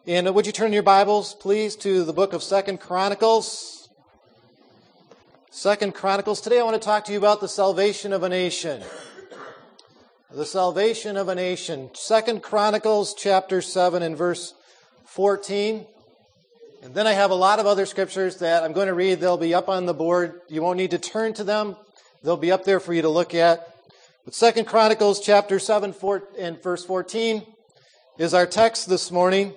And would you turn your Bibles, please, to the book of 2 Chronicles? 2 Chronicles. Today I want to talk to you about the salvation of a nation. The salvation of a nation. 2 Chronicles chapter 7 and verse 14. And then I have a lot of other scriptures that I'm going to read. They'll be up on the board. You won't need to turn to them. They'll be up there for you to look at. But 2 Chronicles chapter 7 and verse 14 is our text this morning.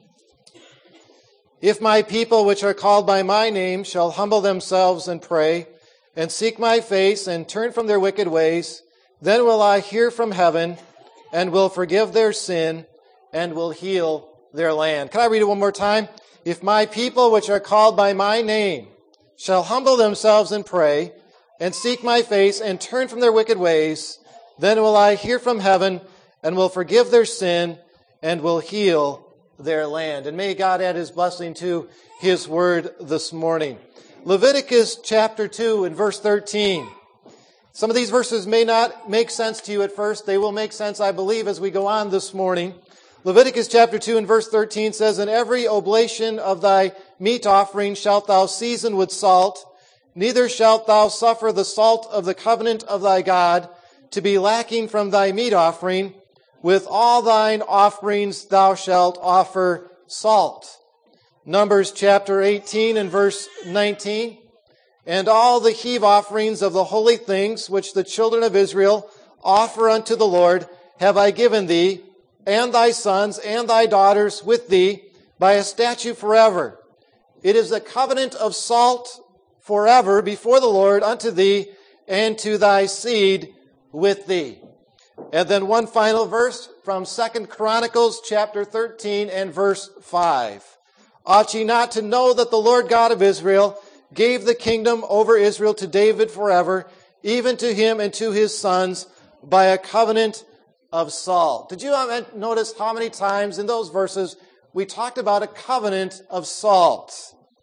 If my people which are called by my name shall humble themselves and pray, and seek my face, and turn from their wicked ways, then will I hear from heaven, and will forgive their sin, and will heal their land. Can I read it one more time? If my people which are called by my name shall humble themselves and pray, and seek my face, and turn from their wicked ways, then will I hear from heaven, and will forgive their sin, and will heal their land. And may God add His blessing to His word this morning. Leviticus chapter 2 and verse 13. Some of these verses may not make sense to you at first. They will make sense, I believe, as we go on this morning. Leviticus chapter 2 and verse 13 says, "In every oblation of thy meat offering shalt thou season with salt, neither shalt thou suffer the salt of the covenant of thy God to be lacking from thy meat offering. With all thine offerings thou shalt offer salt." Numbers chapter 18 and verse 19. "And all the heave offerings of the holy things which the children of Israel offer unto the Lord have I given thee, and thy sons and thy daughters with thee by a statute forever. It is a covenant of salt forever before the Lord unto thee and to thy seed with thee." And then one final verse from 2 Chronicles chapter 13 and verse 5. "Ought ye not to know that the Lord God of Israel gave the kingdom over Israel to David forever, even to him and to his sons, by a covenant of salt?" Did you notice how many times in those verses we talked about a covenant of salt?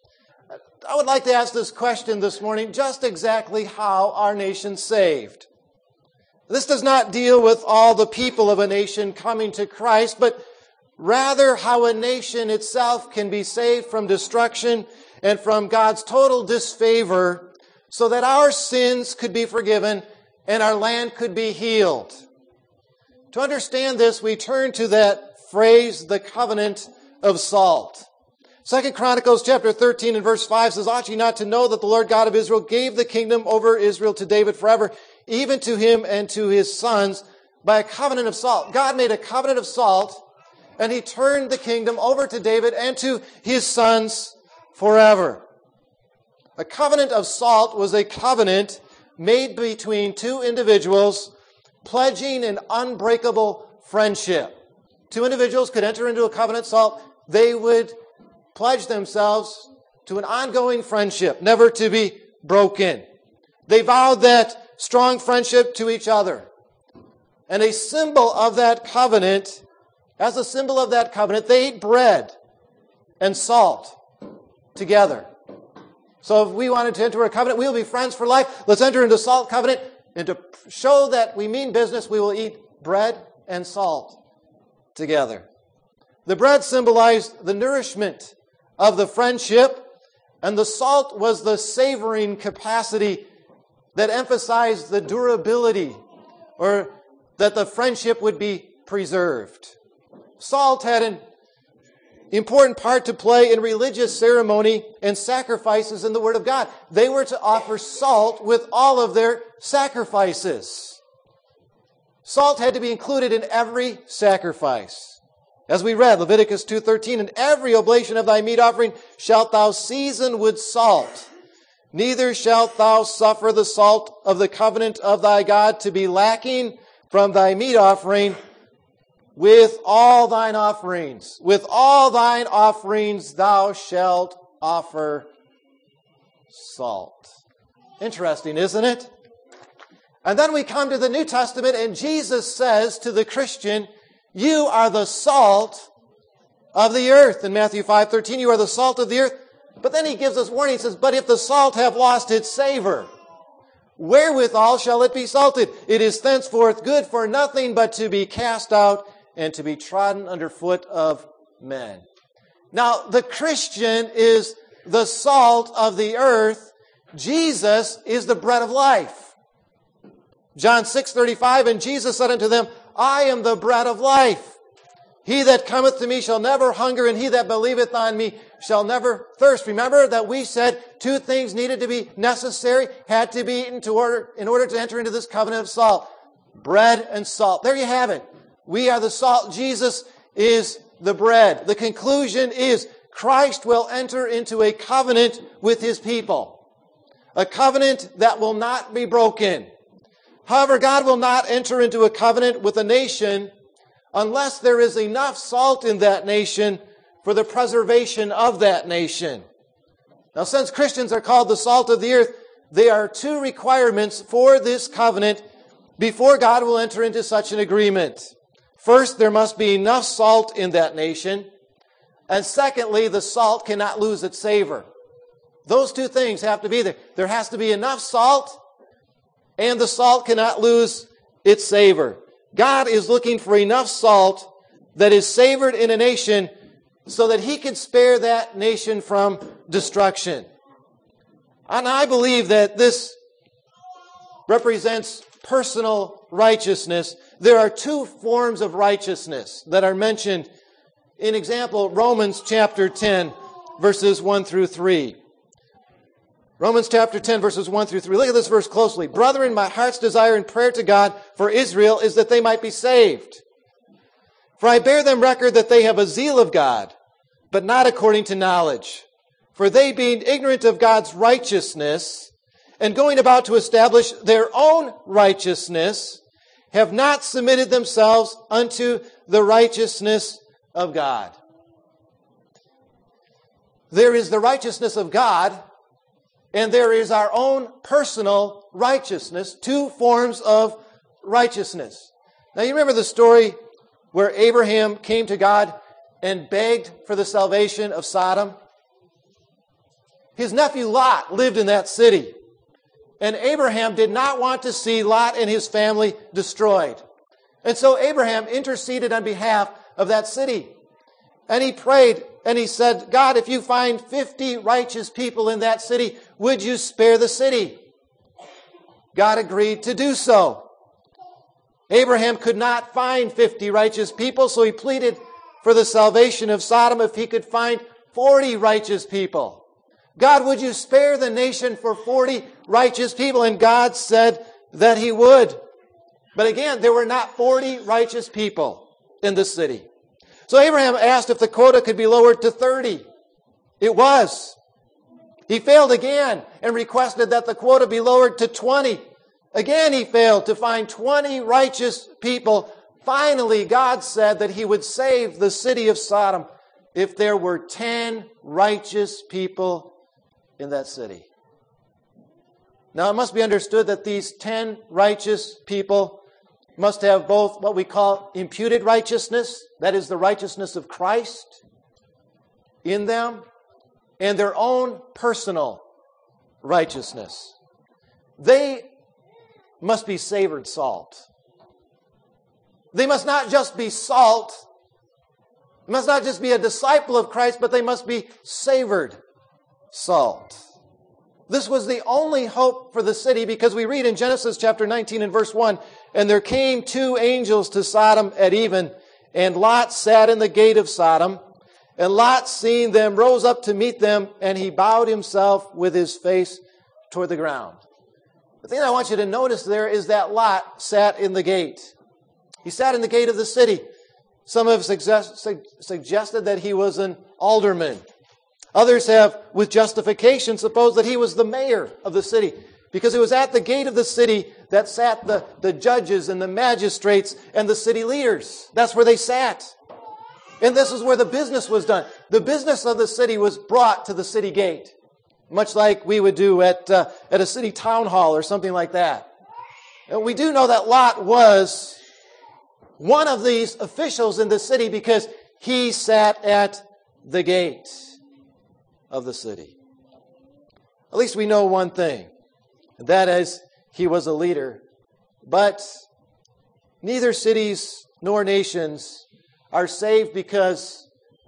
I would like to ask this question this morning: just exactly how are nations saved? This does not deal with all the people of a nation coming to Christ, but rather how a nation itself can be saved from destruction and from God's total disfavor so that our sins could be forgiven and our land could be healed. To understand this, we turn to that phrase, the covenant of salt. 2 Chronicles chapter 13 and verse 5 says, "Ought ye not to know that the Lord God of Israel gave the kingdom over Israel to David forever, even to him and to his sons, by a covenant of salt." God made a covenant of salt, and He turned the kingdom over to David and to his sons forever. A covenant of salt was a covenant made between two individuals, pledging an unbreakable friendship. Two individuals could enter into a covenant of salt. They would pledge themselves to an ongoing friendship, never to be broken. They vowed that strong friendship to each other. And a symbol of that covenant, as a symbol of that covenant, they ate bread and salt together. So if we wanted to enter a covenant, we'll be friends for life. Let's enter into a salt covenant. And to show that we mean business, we will eat bread and salt together. The bread symbolized the nourishment of the friendship, and the salt was the savoring capacity that emphasized the durability, or that the friendship would be preserved. Salt had an important part to play in religious ceremony and sacrifices in the Word of God. They were to offer salt with all of their sacrifices. Salt had to be included in every sacrifice. As we read, Leviticus 2:13, "In every oblation of thy meat offering shalt thou season with salt. Neither shalt thou suffer the salt of the covenant of thy God to be lacking from thy meat offering. With all thine offerings, with all thine offerings thou shalt offer salt." Interesting, isn't it? And then we come to the New Testament, and Jesus says to the Christian, "You are the salt of the earth." In Matthew 5:13, "You are the salt of the earth." But then He gives us warning. He says, "But if the salt have lost its savor, wherewithal shall it be salted? It is thenceforth good for nothing but to be cast out and to be trodden under foot of men." Now, the Christian is the salt of the earth. Jesus is the bread of life. John 6:35, and Jesus said unto them, I am the bread of life. He that cometh to me shall never hunger, and he that believeth on me shall never thirst. Remember that we said two things needed to be necessary, had to be eaten in order to enter into this covenant of salt. Bread and salt. There you have it. We are the salt. Jesus is the bread. The conclusion is Christ will enter into a covenant with his people. A covenant that will not be broken. However, God will not enter into a covenant with a nation unless there is enough salt in that nation for the preservation of that nation. Now, since Christians are called the salt of the earth, there are two requirements for this covenant before God will enter into such an agreement. First, there must be enough salt in that nation. And secondly, the salt cannot lose its savor. Those two things have to be there. There has to be enough salt, and the salt cannot lose its savor. God is looking for enough salt that is savored in a nation so that he can spare that nation from destruction. And I believe that this represents personal righteousness. There are two forms of righteousness that are mentioned. In example, Romans chapter 10, verses 1 through 3. Romans chapter 10, verses 1 through 3. Look at this verse closely. Brethren, my heart's desire and prayer to God for Israel is that they might be saved. For I bear them record that they have a zeal of God, but not according to knowledge. For they, being ignorant of God's righteousness, and going about to establish their own righteousness, have not submitted themselves unto the righteousness of God. There is the righteousness of God, and there is our own personal righteousness, two forms of righteousness. Now you remember the story where Abraham came to God and begged for the salvation of Sodom? His nephew Lot lived in that city. And Abraham did not want to see Lot and his family destroyed. And so Abraham interceded on behalf of that city. And he prayed and he said, God, if you find 50 righteous people in that city, would you spare the city? God agreed to do so. Abraham could not find 50 righteous people, so he pleaded for the salvation of Sodom if he could find 40 righteous people. God, would you spare the nation for 40 righteous people? And God said that he would. But again, there were not 40 righteous people in the city. So Abraham asked if the quota could be lowered to 30. It was. He failed again and requested that the quota be lowered to 20. Again, he failed to find 20 righteous people. Finally, God said that he would save the city of Sodom if there were 10 righteous people in that city. Now, it must be understood that these 10 righteous people must have both what we call imputed righteousness, that is the righteousness of Christ in them, and their own personal righteousness. They must be savored salt. They must not just be salt. They must not just be a disciple of Christ, but they must be savored salt. This was the only hope for the city, because we read in Genesis chapter 19 and verse 1, and there came 2 angels to Sodom at even, and Lot sat in the gate of Sodom. And Lot, seeing them, rose up to meet them, and he bowed himself with his face toward the ground. The thing I want you to notice there is that Lot sat in the gate. He sat in the gate of the city. Some have suggested that he was an alderman. Others have, with justification, supposed that he was the mayor of the city, because it was at the gate of the city that sat the judges and the magistrates and the city leaders. That's where they sat. And this is where the business was done. The business of the city was brought to the city gate, much like we would do at a city town hall or something like that. And we do know that Lot was one of these officials in the city because he sat at the gate of the city. At least we know one thing, and that is he was a leader. But neither cities nor nations are saved because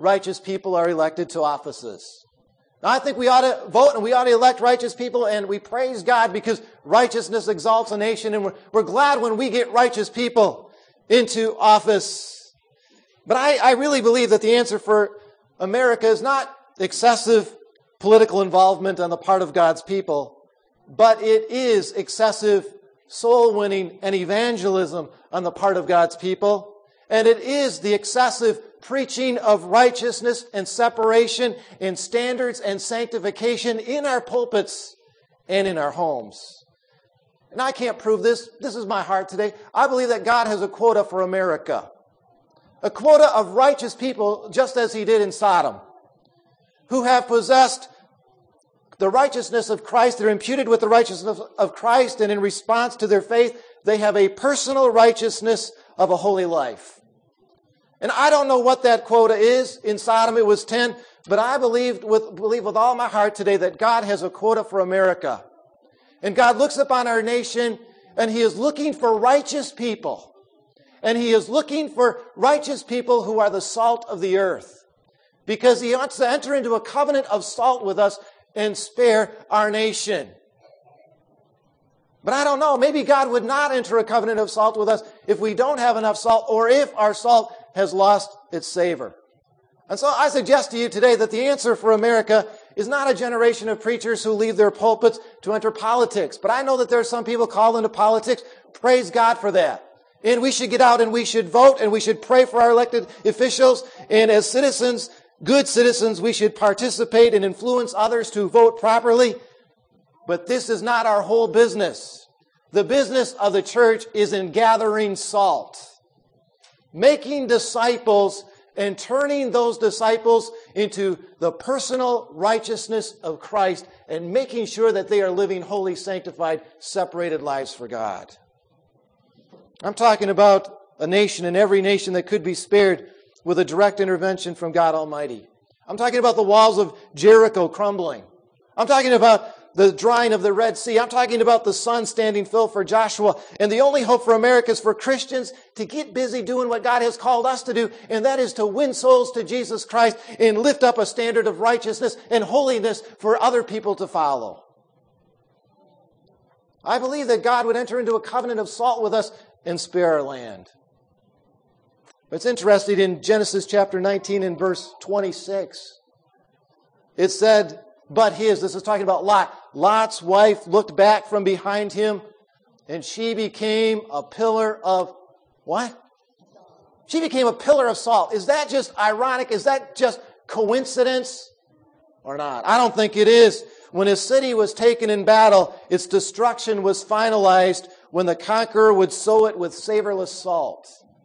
righteous people are elected to offices. Now, I think we ought to vote and we ought to elect righteous people, and we praise God because righteousness exalts a nation, and we're glad when we get righteous people into office. But I really believe that the answer for America is not excessive political involvement on the part of God's people, but it is excessive soul winning and evangelism on the part of God's people. And it is the excessive preaching of righteousness and separation and standards and sanctification in our pulpits and in our homes. And I can't prove this. This is my heart today. I believe that God has a quota for America. A quota of righteous people, just as He did in Sodom, who have possessed the righteousness of Christ. They're imputed with the righteousness of Christ, and in response to their faith, they have a personal righteousness of a holy life. And I don't know what that quota is. In Sodom it was 10, but I believe with all my heart today that God has a quota for America. And God looks upon our nation, and He is looking for righteous people. And He is looking for righteous people who are the salt of the earth, because He wants to enter into a covenant of salt with us and spare our nation. But I don't know, maybe God would not enter a covenant of salt with us if we don't have enough salt, or if our salt has lost its savor. And so I suggest to you today that the answer for America is not a generation of preachers who leave their pulpits to enter politics. But I know that there are some people called into politics. Praise God for that. And we should get out and we should vote and we should pray for our elected officials. And as citizens, good citizens, we should participate and influence others to vote properly. But this is not our whole business. The business of the church is in gathering salt, making disciples and turning those disciples into the personal righteousness of Christ and making sure that they are living holy, sanctified, separated lives for God. I'm talking about a nation, and every nation that could be spared with a direct intervention from God Almighty. I'm talking about the walls of Jericho crumbling. I'm talking about the drying of the Red Sea. I'm talking about the sun standing still for Joshua. And the only hope for America is for Christians to get busy doing what God has called us to do, and that is to win souls to Jesus Christ and lift up a standard of righteousness and holiness for other people to follow. I believe that God would enter into a covenant of salt with us and spare our land. It's interesting, in Genesis chapter 19 and verse 26, it said, but this is talking about Lot. Lot's wife looked back from behind him, and she became a pillar of what? She became a pillar of salt. Is that just ironic? Is that just coincidence or not? I don't think it is. When a city was taken in battle, its destruction was finalized when the conqueror would sow it with savorless salt.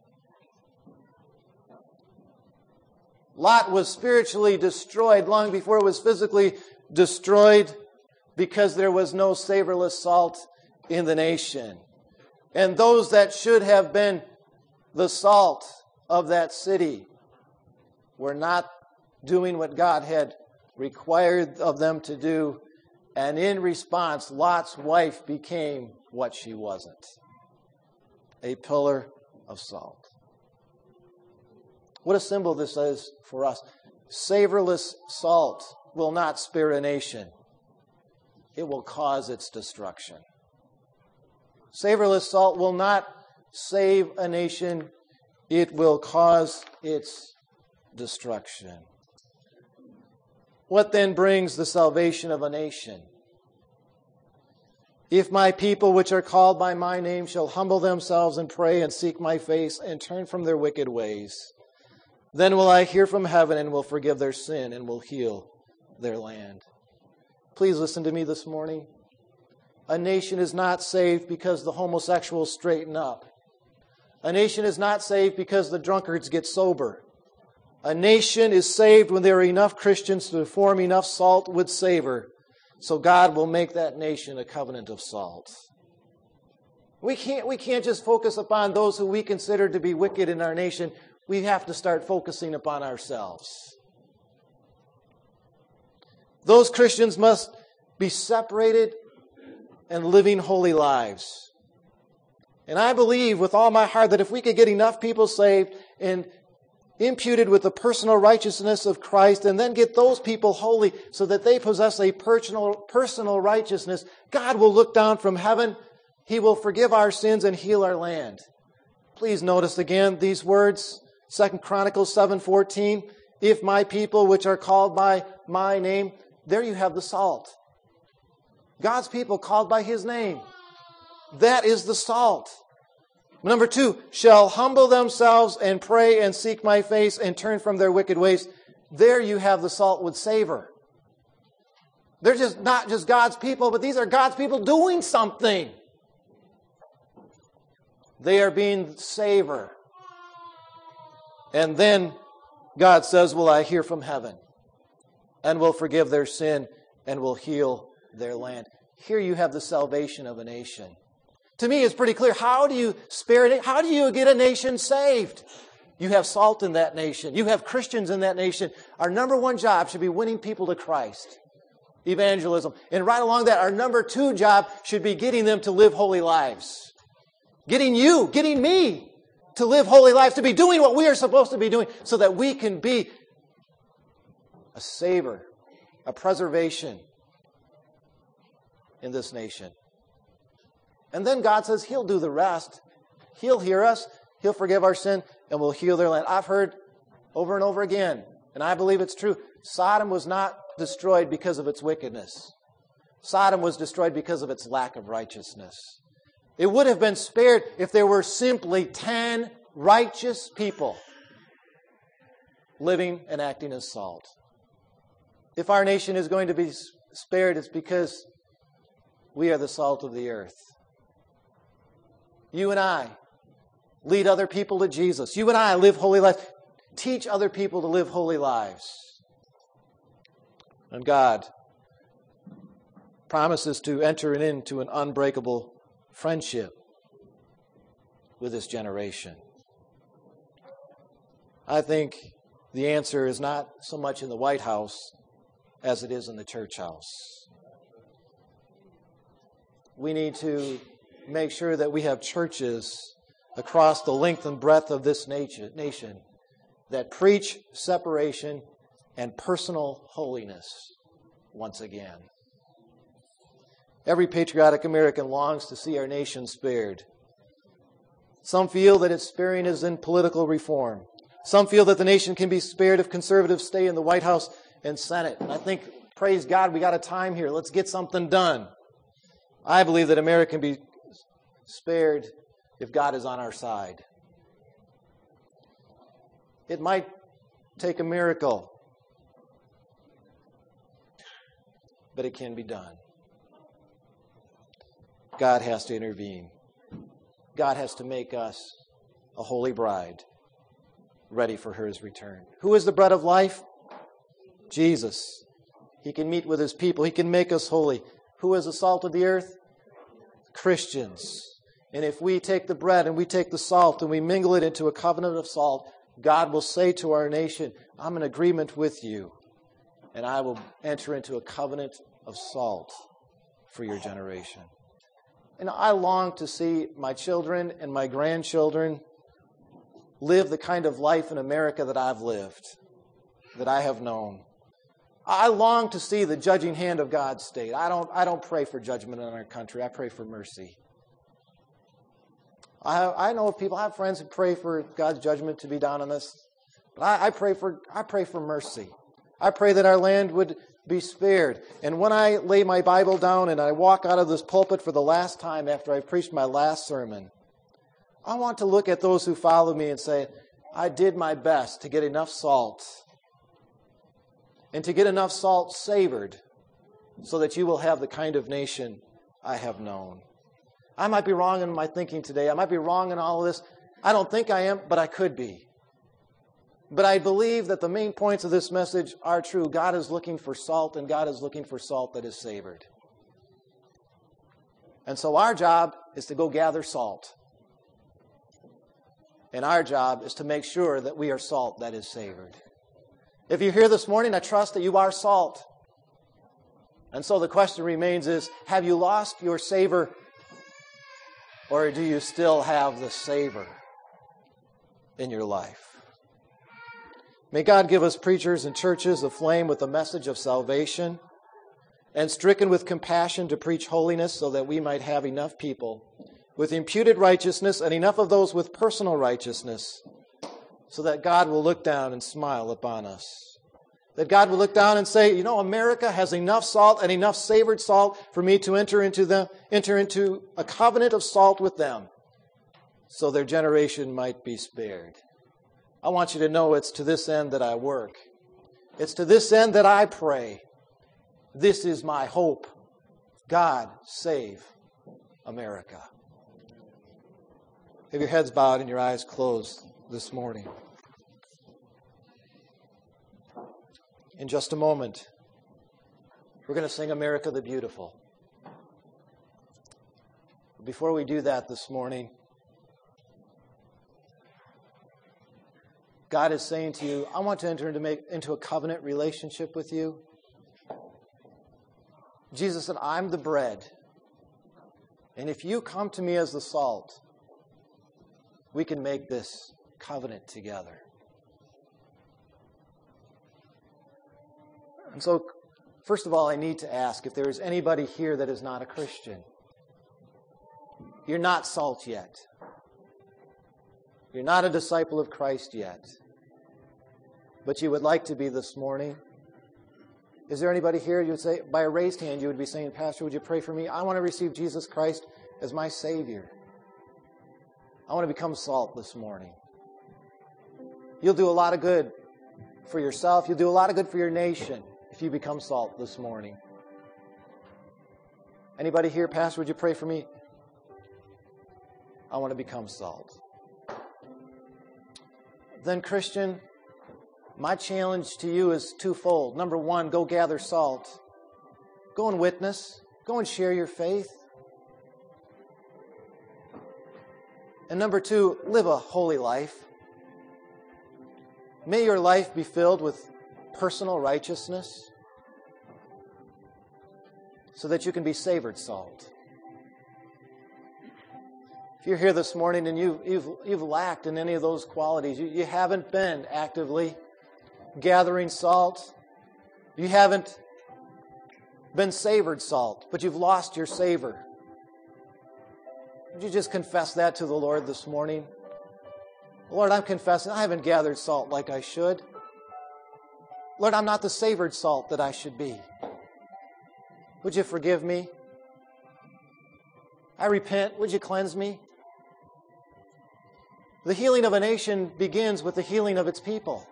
Lot was spiritually destroyed long before it was physically destroyed, because there was no savorless salt in the nation. And those that should have been the salt of that city were not doing what God had required of them to do. And in response, Lot's wife became what she wasn't: a pillar of salt. What a symbol this is for us. Savorless salt will not spare a nation. It will cause its destruction. Savorless salt will not save a nation. It will cause its destruction. What then brings the salvation of a nation? If my people, which are called by my name, shall humble themselves and pray and seek my face and turn from their wicked ways, then will I hear from heaven and will forgive their sin and will heal their land. Please listen to me this morning. A nation is not saved because the homosexuals straighten up. A nation is not saved because the drunkards get sober. A nation is saved when there are enough Christians to form enough salt with savor, so God will make that nation a covenant of salt. We can't just focus upon those who we consider to be wicked in our nation. We have to start focusing upon ourselves. Those Christians must be separated and living holy lives. And I believe with all my heart that if we could get enough people saved and imputed with the personal righteousness of Christ, and then get those people holy so that they possess a personal righteousness, God will look down from heaven. He will forgive our sins and heal our land. Please notice again these words, 2 Chronicles 7:14. If my people which are called by my name, there you have the salt. God's people called by His name. That is the salt. Number 2, shall humble themselves and pray and seek my face and turn from their wicked ways. There you have the salt with savor. They're just not just God's people, but these are God's people doing something. They are being savor. And then God says, will I hear from heaven and will forgive their sin and will heal their land. Here you have the salvation of a nation. To me, it's pretty clear. How do you spare it? How do you get a nation saved? You have salt in that nation. You have Christians in that nation. Our number one job should be winning people to Christ. Evangelism. And right along that, our number 2 job should be getting them to live holy lives. Getting me to live holy lives, to be doing what we are supposed to be doing so that we can be a savor, a preservation in this nation. And then God says He'll do the rest. He'll hear us, He'll forgive our sin, and we'll heal their land. I've heard over and over again, and I believe it's true, Sodom was not destroyed because of its wickedness. Sodom was destroyed because of its lack of righteousness. It would have been spared if there were simply 10 righteous people living and acting as salt. If our nation is going to be spared, it's because we are the salt of the earth. You and I lead other people to Jesus. You and I live holy lives. Teach other people to live holy lives. And God promises to enter into an unbreakable friendship with this generation. I think the answer is not so much in the White House as it is in the church house. We need to make sure that we have churches across the length and breadth of this nation that preach separation and personal holiness once again. Every patriotic American longs to see our nation spared. Some feel that its sparing is in political reform. Some feel that the nation can be spared if conservatives stay in the White House and Senate. And I think, praise God, we got a time here. Let's get something done. I believe that America can be spared if God is on our side. It might take a miracle, but it can be done. God has to intervene. God has to make us a holy bride, ready for His return. Who is the bread of life? Jesus. He can meet with His people. He can make us holy. Who is the salt of the earth? Christians. And if we take the bread and we take the salt and we mingle it into a covenant of salt, God will say to our nation, I'm in agreement with you, and I will enter into a covenant of salt for your generation. And I long to see my children and my grandchildren live the kind of life in America that I've lived, that I have known. I long to see the judging hand of God's state. I don't pray for judgment in our country. I pray for mercy. I know people, I have friends who pray for God's judgment to be down on us. But I pray for mercy. I pray that our land would be spared. And when I lay my Bible down and I walk out of this pulpit for the last time after I've preached my last sermon, I want to look at those who follow me and say, I did my best to get enough salt and to get enough salt savored so that you will have the kind of nation I have known. I might be wrong in my thinking today. I might be wrong in all of this. I don't think I am, but I could be. But I believe that the main points of this message are true. God is looking for salt, and God is looking for salt that is savored. And so our job is to go gather salt. And our job is to make sure that we are salt that is savored. If you're here this morning, I trust that you are salt. And so the question remains is, have you lost your savor, or do you still have the savor in your life? May God give us preachers and churches aflame with the message of salvation and stricken with compassion to preach holiness so that we might have enough people with imputed righteousness and enough of those with personal righteousness so that God will look down and smile upon us. That God will look down and say, America has enough salt and enough savored salt for me to enter into a covenant of salt with them so their generation might be spared. I want you to know it's to this end that I work. It's to this end that I pray. This is my hope. God save America. Have your heads bowed and your eyes closed this morning. In just a moment, we're going to sing America the Beautiful. Before we do that this morning, God is saying to you, I want to enter into a covenant relationship with you. Jesus said, I'm the bread. And if you come to me as the salt, we can make this covenant together. And so, first of all, I need to ask if there is anybody here that is not a Christian. You're not salt yet. You're not a disciple of Christ yet. But you would like to be this morning. Is there anybody here you would say, by a raised hand, you would be saying, Pastor, would you pray for me? I want to receive Jesus Christ as my Savior. I want to become salt this morning. You'll do a lot of good for yourself. You'll do a lot of good for your nation if you become salt this morning. Anybody here, Pastor, would you pray for me? I want to become salt. Then, Christian, my challenge to you is twofold. Number one, go gather salt. Go and witness. Go and share your faith. And number two, live a holy life. May your life be filled with personal righteousness so that you can be savored salt. If you're here this morning and you've lacked in any of those qualities, you haven't been actively gathering salt, you haven't been savored salt, but you've lost your savor, would you just confess that to the Lord this morning? Lord, I'm confessing I haven't gathered salt like I should. Lord, I'm not the savored salt that I should be. Would you forgive me? I repent. Would you cleanse me? The healing of a nation begins with the healing of its people.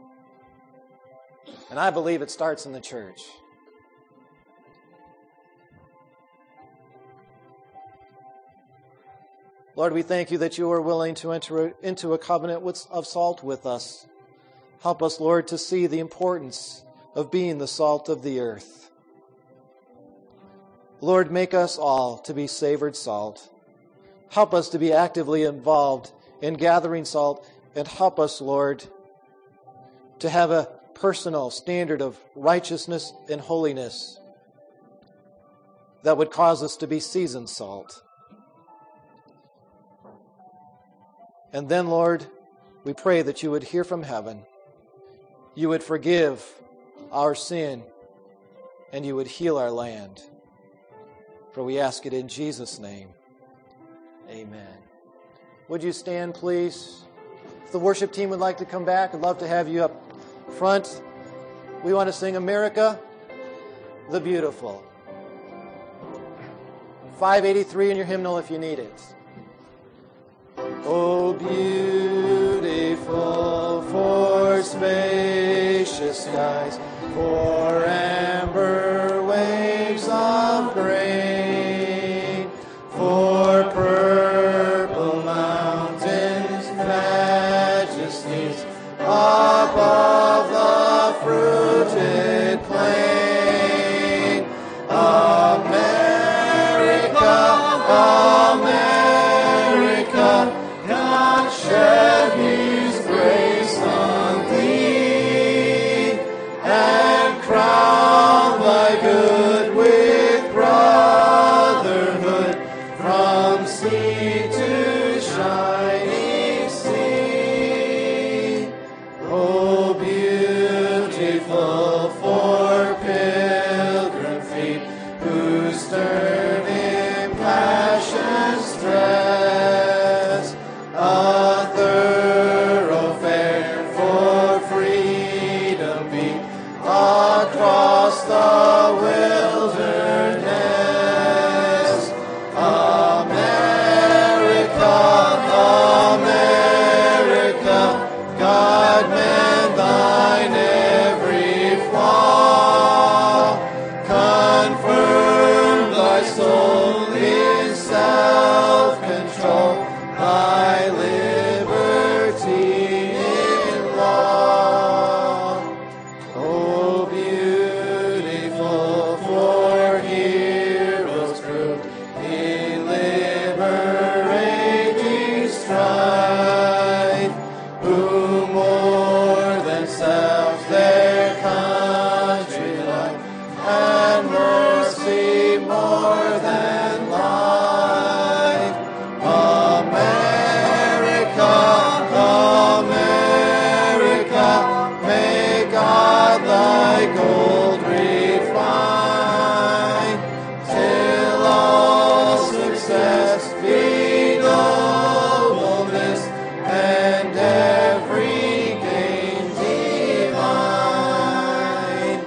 And I believe it starts in the church. Lord, we thank you that you are willing to enter into a covenant of salt with us. Help us, Lord, to see the importance of being the salt of the earth. Lord, make us all to be savored salt. Help us to be actively involved in gathering salt, and help us, Lord, to have a personal standard of righteousness and holiness that would cause us to be seasoned salt. And then, Lord, we pray that you would hear from heaven, you would forgive our sin, and you would heal our land. For we ask it in Jesus' name. Amen. Would you stand, please? If the worship team would like to come back, I'd love to have you up front. We want to sing America the Beautiful. 583 in your hymnal if you need it. Oh, beautiful for spacious skies, for amber waves of grain, for purple mountains, majesties above the fruited plain. America, America, God shed his grace on thee, and crown thy good with pride. beat across the wilderness. America, America, God mend thine every flaw. Confirm thy soul in self-control, thy liberty in law. Oh, beautiful for heroes proved in liberating strife, who more than self their country loved, and mercy more than life. America, America, may God thy gold refine, till all success be nobleness, and every gain divine.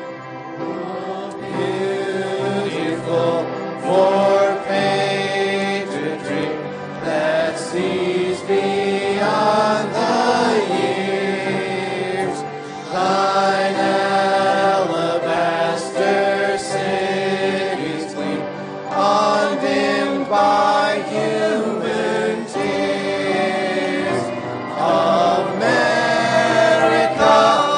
Beautiful for pageantry that sees beyond the years, thine alabaster cities gleam, undimmed by human tears. America,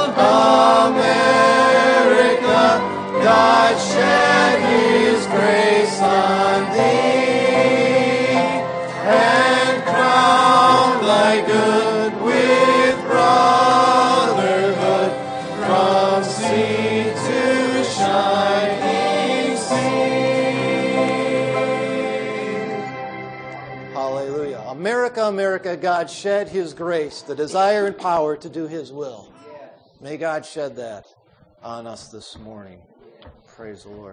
America, God shed his grace on thee, and crown thy good with brotherhood, from sea to shining sea. Hallelujah. America, America, God shed his grace, the desire and power to do his will. May God shed that on us this morning. Praise the Lord.